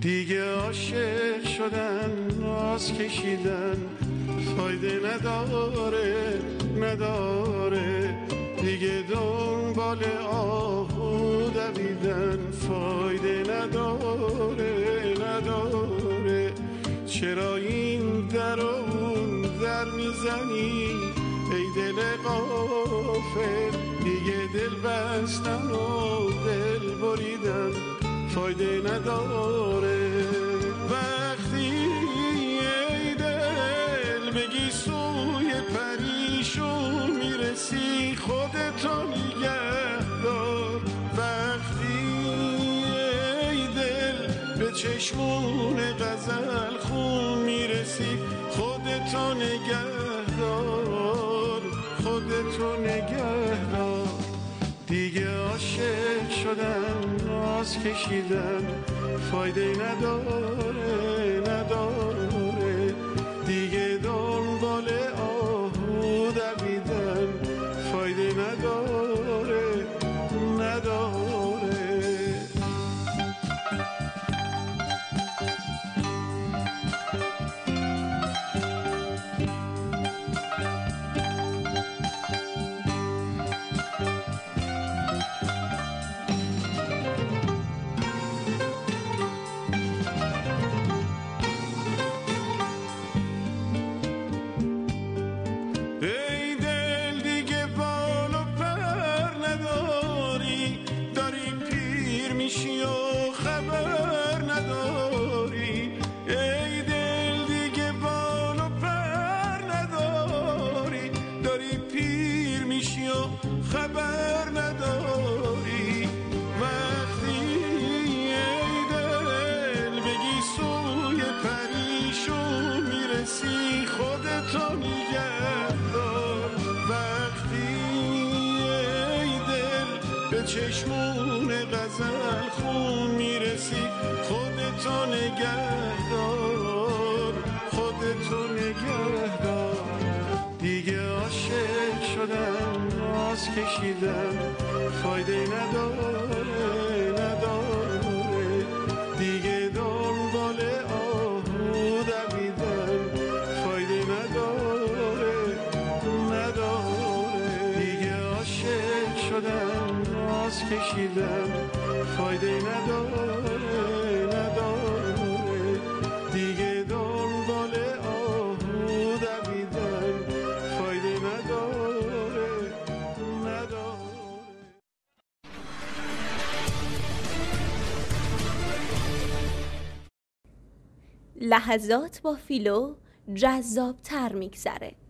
دیگه عاشق شدن راز کشیدن فایده نداره دیگه دنبال آهو دویدن فایده نداره چرا این در و اون در میزنی ای دل غافل دیگه دل بستن و دل بریدن فایده نداره وقتی ای دل بگی سوی پریشون میرسی خودتو نگه دار وقتی ای دل به چشمون غزل خون میرسی خودتو نگه دار دیگه عاشق شدن راز کشیدن فایده نداره دیگه دنبال آهو دویدن فایده نداره خبر نداری وقتی ای دل بگی سوی پریشون میرسی خودتو نگه دار وقتی ای دل به چشمون غزل خون میرسی خودتو نگه دار دیگه عاشق شدن راز کشیدن فایده نداره دیگه دنبال آهو دویدن فایده نداره دیگه عاشق شدن راز کشیدن فایده نداره دیگه دنبال آهو دویدن فایده نداره لحظات با فیلو جذاب‌تر میگذره.